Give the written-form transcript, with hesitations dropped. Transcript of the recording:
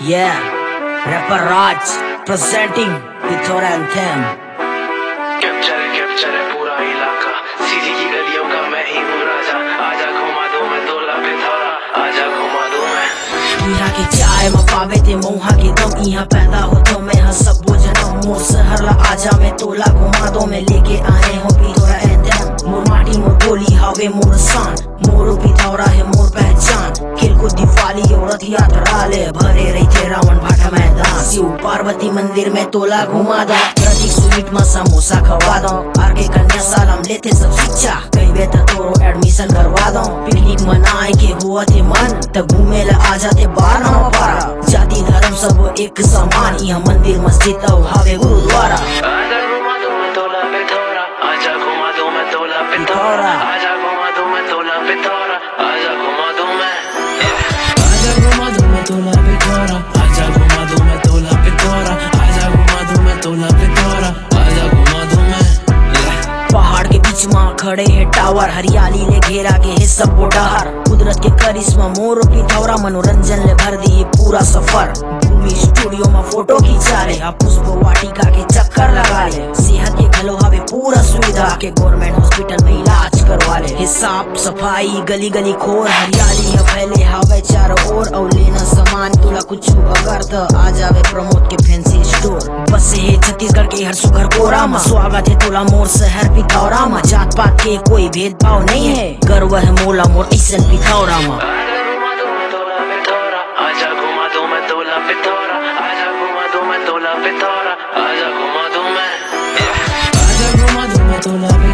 Yeah, rapper Raj presenting Pithora Anthem. Capture है पूरा इलाका, सीधी की गलियों का मैं ही हूँ राजा। आजा घुमा दूं मैं तोला पिथौरा, आजा घुमा दूं मैं। यहाँ की चाय में पावे थे मोहा की दम, यहाँ पैदा हो तो मैं हंस सब वो जन्म। मोर सहरला आजा मैं तोला घुमा दो, मैं लेके आए हो पिथौरा एंथम। मोर माटी मोर बोली हवे मोर शान, मोर पिथौरा है मोर पहचान। खेल को दिवाली और रथियात राले भरे रही थे रावण भाटा मैदान। शिव पार्वती मंदिर में तोला घुमा दो, प्रतीक स्वीट में समोसा खवा दो। आर के कन्या सालम लेते सब शिक्षा, कई बेत तोरो एडमिशन करवा दो। पिकनिक मनाए के हुआ थे मन, तब घूमे ला आ जाते बार नवा पारा। जाति धर्म सब एक समान, यह मंदिर मस्जिद और हवे गुरुद्वारा। आजा घुमा दूं मैं तोला पिथौरा, आजा घुमा दूं मैं तोला पिथौरा, आजा घुमा दूं मैं तोला पिथौरा, आजा घुमा दूं मैं। आजा घुमा दूं मैं तोला पिथौरा, आजा घुमा दूं मैं तोला पिथौरा, आजा घुमा दूं मैं तोला पिथौरा, आजा घुमा दूं मैं। पहाड़ के बीच में खड़े हैं टावर, हरियाली ले घेरा के है सब डहर। कुदरत के करिश्मा मोर पिथौरा, मनोरंजन ले भर दी पूरा सफर। भूमि स्टूडियो में फोटो खींचा ले, पुष्प वाटिका के चक्कर लगा ले। सेहत के घलो हवे पूरा सुविधा, के गवर्नमेंट हॉस्पिटल में इलाज करवा ले। साफ सफाई गली गली खोर, हरियाली है फैले हवे चारों ओर। और लेना सामान तोला कुछ अगर तो आ जावे प्रमोद के फैंसी स्टोर। बस है छत्तीसगढ़ के हर सुघर कोरा में, स्वागत है तोला मोर शहर पिथौरा में। जात पात के कोई भेदभाव नहीं है, गर्व है मोला मोर ऐसन पिथौरा में। आजा घुमा दूं मैं तोला पिथौरा, आजा घुमा दूं मैं तोला पिथौरा, आजा घुमा दूं मैं तोला पिथौरा, आजा घुमा दूं मैं। आजा घुमा दूं मैं तोला